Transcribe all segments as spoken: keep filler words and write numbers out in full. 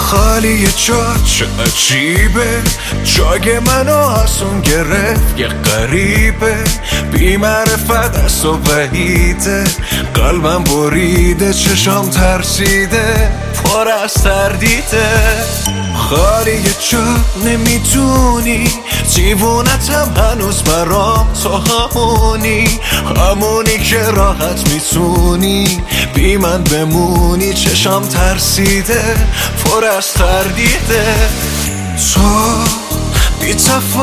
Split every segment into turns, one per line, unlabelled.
خالی جا چه عجیبه، جای منو از اون گرفت یه غریبه، بی معرفت از تو وحیده، قلبم بریده چشام ترسیده پر از تردیده. خالی جا نمیتونی دیوونتم هنوز برام تو همونی، همونی که راحت میتونی بی من بمونی، چشام ترسیده پر از تردیده. تو بی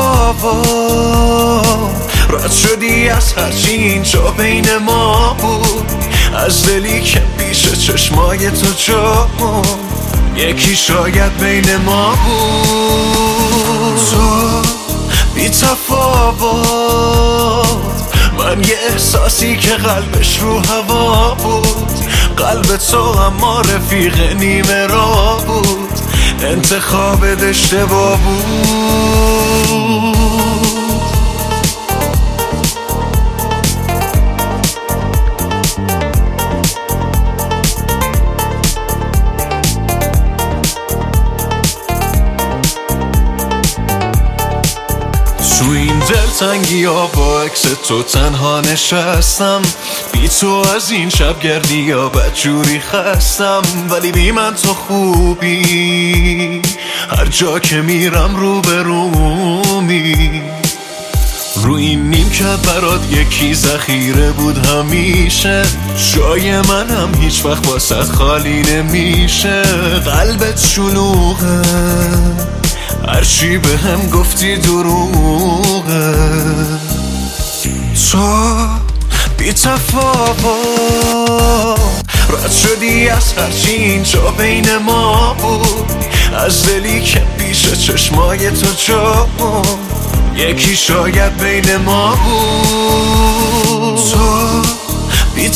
تفاوت رد شدی از هرچی اینجا بین ما بود، از دلی که پیش چشمای تو جا یکی شاید بین ما بود. تو بی تفاوت من یه احساسی که قلبش رو هوا بود، قلب تو اما رفیق نیمه را بود، انتخاب اشتباه بود. تو این دلتنگی ها با عکس تو تنها نشستم، بی تو از این شب گردی ها بدجوری خستم، ولی بی من تو خوبی، هر جا که میرم رو به رومی. رو این نیمکت برات یکی ذخیره بود همیشه، جای منم هیچ وقت واسه خالی نمیشه، قلبت شلوغه هرچی به هم گفتی دروغه. تو بی تفاوت رد شدی از هرچی اینجا بین ما بود، از دلی که پیش چشمای تو جا یکی شاید بین ما بود. تو بی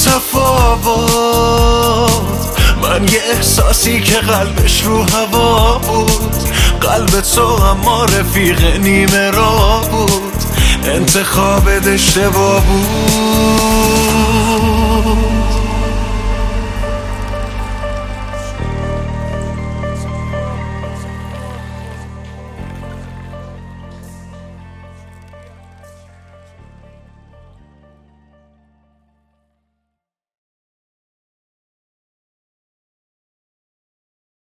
تفاوت من یه احساسی که قلبش رو هوا بود، قلب تو اما رفیق نیمه را بود، انتخاب اشتباه بود.